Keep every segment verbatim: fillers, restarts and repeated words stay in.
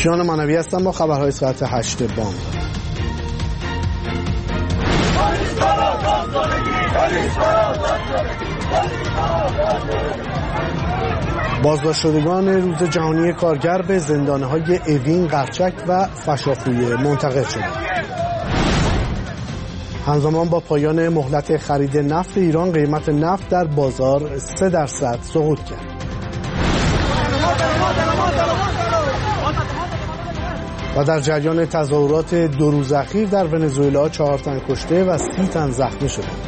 کیان معنوی هستم با خبرهای ساعت هشت بام. بازداشت شدگان روز جهانی کارگر به زندانهای اوین، قرچک و فشافویه منتقل شدند. همزمان با پایان مهلت خرید نفت ایران، قیمت نفت در بازار سه درصد سقوط کرد. و در جریان تظاهرات دو روز اخیر در ونزوئلا چهار تن کشته و سی تن زخمی شدند.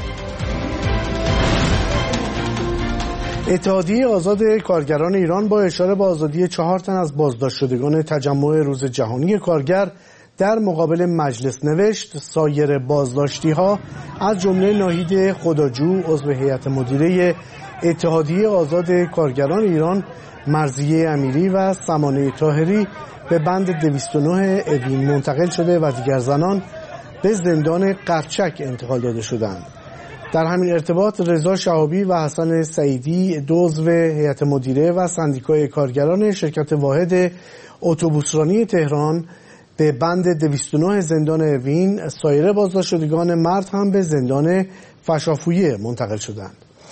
اتحادیه آزاد کارگران ایران با اشاره به آزادی چهار تن از بازداشت شدگان تجمع روز جهانی کارگر در مقابل مجلس نوشت سایر بازداشتی ها از جمله ناهید خداجو عضو هیئت مدیره اتحادیه آزاد کارگران ایران، مرضیه امیری و سمانه طاهری به بند دویست و نه اوین منتقل شده و دیگر زنان به زندان قرچک انتقال داده شدند. در همین ارتباط رضا شهابی و حسن سعیدی دو عضو هیئت مدیره و سندیکای کارگران شرکت واحد اتوبوسرانی تهران به بند دویست و نه زندان اوین، سایر بازداشت شدگان مرد هم به زندان فشافویه منتقل شدند.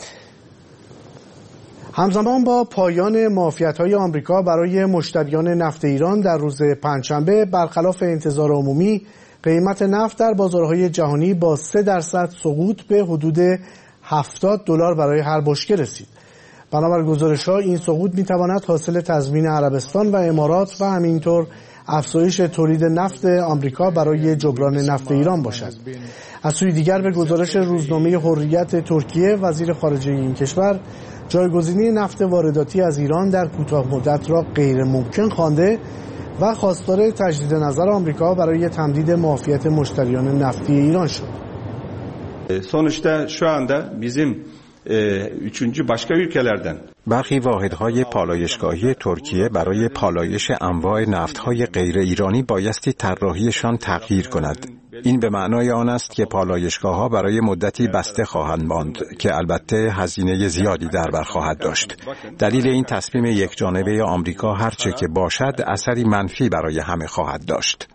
همزمان با پایان معافیت‌های آمریکا برای مشتریان نفت ایران در روز پنجشنبه، برخلاف انتظار عمومی قیمت نفت در بازارهای جهانی با سه درصد سقوط به حدود هفتاد دلار برای هر بشکه رسید. بنابر گزارش‌ها این سقوط می‌تواند حاصل تضمین عربستان و امارات و همینطور افزایش تولید نفت آمریکا برای جبران نفت ایران باشد. از سوی دیگر به گزارش روزنامه حریت ترکیه، وزیر خارجه این کشور جایگزینی نفت وارداتی از ایران در کوتاه muddet را غیر mümkün خوانده ve خواستار تجدید نظر آمریکا برای تمدید معافیت مشتریان نفتی ایران شد. Sonuçta şu anda bizim üçüncü başka ülkelerden برخی واحدهای پالایشگاهی ترکیه برای پالایش انواع نفت‌های غیر ایرانی بایستی طراحیشان تغییر کند. این به معنای آن است که پالایشگاه‌ها برای مدتی بسته خواهند ماند که البته هزینه زیادی در بر خواهد داشت. دلیل این تصمیم یکجانبه آمریکا هرچه که باشد اثری منفی برای همه خواهد داشت.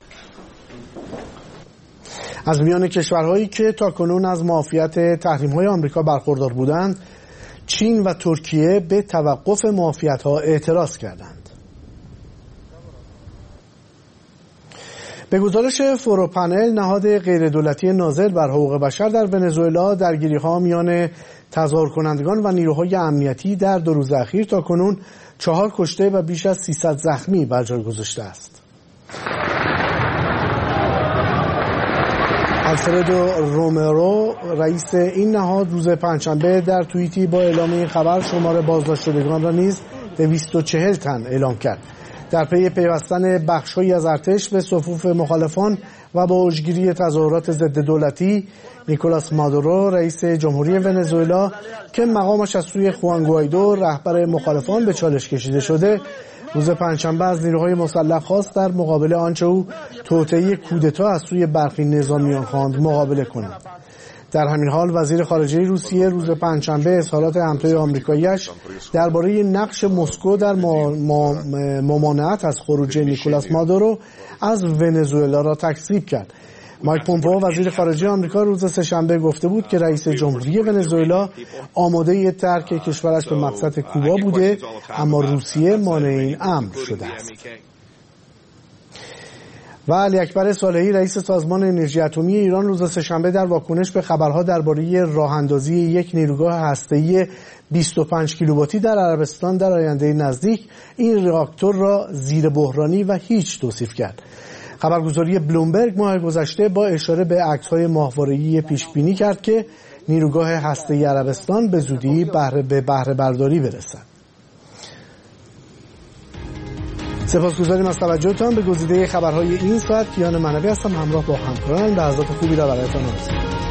از میان کشورهایی که تاکنون از معافیت تحریم‌های آمریکا برخوردار بودند، چین و ترکیه به توقف معافیت‌ها اعتراض کردند. به گزارش فروپنل، نهاد غیردولتی ناظر بر حقوق بشر در ونزوئلا، درگیری‌ها میان تظاهر کنندگان و نیروهای امنیتی در دو روز اخیر تاکنون چهار کشته و بیش از سیصد زخمی بر جای گذاشته است. آلفردو رومرو، رئیس این نهاد، روز پنجشنبه در توییتی با اعلام این خبر شمار بازداشت شدگان را نیز دویست و چهل تن اعلام کرد. در پی پیوستن بخش‌هایی از ارتش به صفوف مخالفان و با اوجگیری تظاهرات ضد دولتی، نیکولاس مادورو، رئیس جمهوری ونزوئلا که مقامش از سوی خوان گوایدو، رهبر مخالفان، به چالش کشیده شده، روز پنجشنبه از نیروهای مسلح خواست در مقابل آنچه او توطئه کودتا از سوی برخی نظامیان خواند مقابله کند. در همین حال وزیر خارجه روسیه روز پنجشنبه اظهارات همتای آمریکایی‌اش درباره نقش مسکو در ممانعت از خروج نیکولاس مادورو از ونزوئلا را تکذیب کرد. مایک پومپئو، وزیر خارجه آمریکا، روز سه‌شنبه گفته بود که رئیس جمهوری ونزوئلا آماده ترک کشورش به مقصد کوبا بوده، اما روسیه مانع این امر شده است. و علی اکبر صالحی، رئیس سازمان انرژی اتمی ایران، روز سه‌شنبه در واکنش به خبرها درباره راه‌اندازی یک نیروگاه هسته‌ای بیست و پنج کیلوواتی در عربستان در آینده نزدیک این راکتور را زیر بحرانی و هیچ توصیف کرد. خبرگزاری بلومبرگ ماه گذشته با اشاره به عکس‌های ماهواره‌ای پیش‌بینی کرد که نیروگاه هسته‌ای عربستان به زودی بهره به بهره برداری برسد. سپاسگزاریم از توجهتان به گزیده خبرهای این ساعت. کیان معنوی هستم، همراه با همکاران لحظات خوبی را برایتان آرزو می‌کنم.